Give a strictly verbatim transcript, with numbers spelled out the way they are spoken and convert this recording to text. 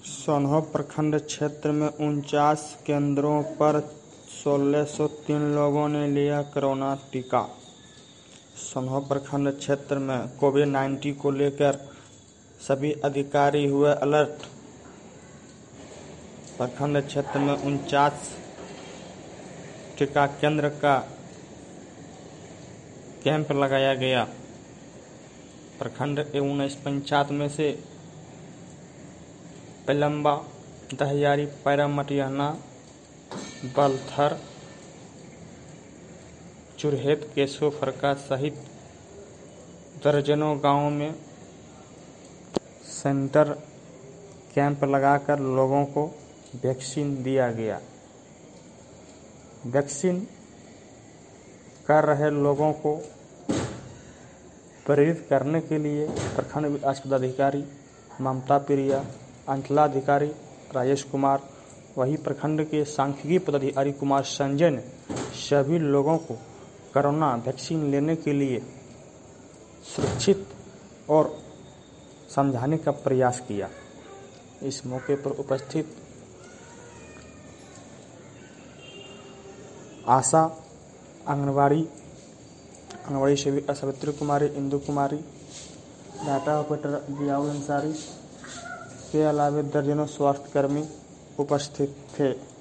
सोनहो प्रखंड क्षेत्र में उनचास केंद्रों पर सोलह सौ तीन लोगों ने लिया कोरोना टीका। सोनहो प्रखंड क्षेत्र में कोविड नाइन्टीन को लेकर सभी अधिकारी हुए अलर्ट। प्रखंड क्षेत्र में उनचास टीका केंद्र का कैंप लगाया गया। प्रखंड एवं उन्नीस पंचायत में से पेलम्बा, दहियारी, पैरा, मटियाना, बलथर, चुरहेत, केशव फरका सहित दर्जनों गांवों में सेंटर कैंप लगाकर लोगों को वैक्सीन दिया गया। वैक्सीन कर रहे लोगों को प्रेरित करने के लिए प्रखंड विकास पदाधिकारी ममता प्रिया, अंचलाधिकारी राजेश कुमार, वही प्रखंड के सांख्यिकी पदाधिकारी कुमार संजय ने सभी लोगों को कोरोना वैक्सीन लेने के लिए सुरक्षित और समझाने का प्रयास किया। इस मौके पर उपस्थित आशा, आंगनबाड़ी आंगनबाड़ी सेविका सावित्री कुमारी, इंदु कुमारी, डाटा ऑपरेटर जियाउल अंसारी के अलावा दर्जनों स्वास्थ्य कर्मी उपस्थित थे।